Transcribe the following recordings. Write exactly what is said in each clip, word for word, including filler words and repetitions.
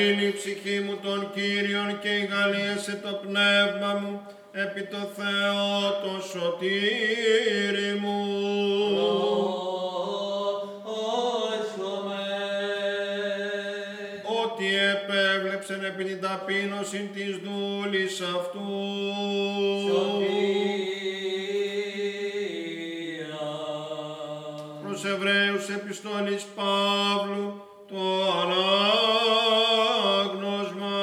Παρακαλύνει η ψυχή μου τον Κύριον και ηγαλίασε το πνεύμα μου επί το Θεό το σωτήρι μου. Ότι επέβλεψεν επί την ταπείνωσιν της δούλης αυτού. Προς Εβραίους επιστολής Παύλου το ανάγνωσμα.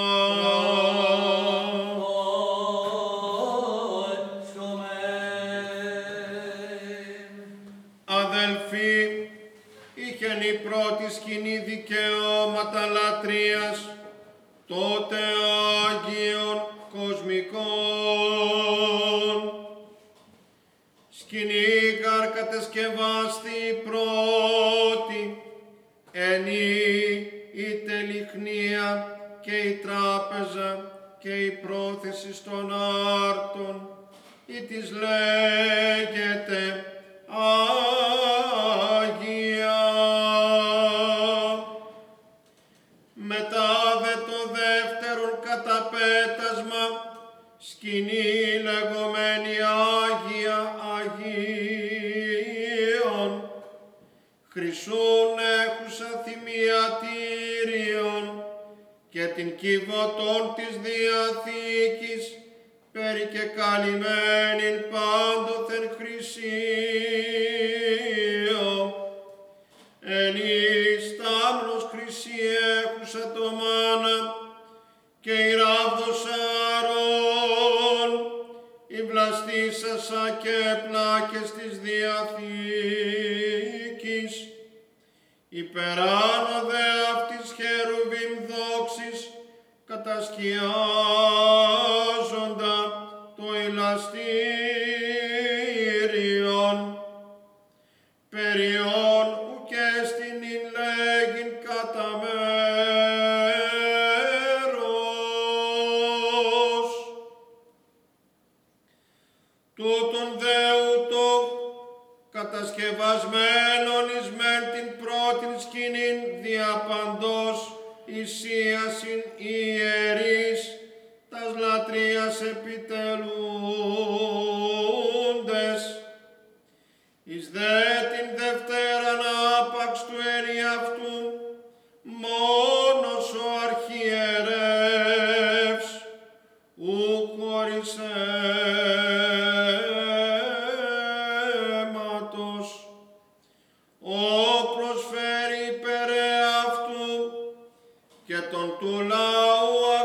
Αδελφοί, είχεν η πρώτη σκηνή δικαιώματα λατρείας, τότε Άγιον κοσμικών. Σκηνή γαρ κατεσκευάστη η πρώτη, ενή η τελιχνία και η τράπεζα και η πρόθεση των άρτων, ή της λέγεται Άγια. Μετά δε το δεύτερον καταπέτασμα, σκηνή λεγόμενη Άγια Αγίων, χρυσούν έχουσα θυμιατήριον και την κυβωτών της Διαθήκης, περικεκαλυμμένην πάντοθεν χρυσίω, εν εις τάμνος χρυσή έχουσα το μάνα και η ράβδος Ααρών, η βλαστήσασα και πλάκες της Διαθήκης, υπεράνω δε αυτής χερουβίμ δόξης, κατασκιάζοντα το ηλαστήριον, περιόν ουκ εστιν ειν λέγειν κατά μέρος. Τούτον δε ούτω κατασκευασμένον εις μεν την πρώτην σκηνήν διαπαντός εισίασιν ιερείς τας λατρείας επιτελούντες, εις δε την Δευτέραν άπαξ του ενιαυτού μόνος ο αρχιερεύς ου χωρίς αίματος, ο προσφέρει υπερ εαυτού και τον του λαού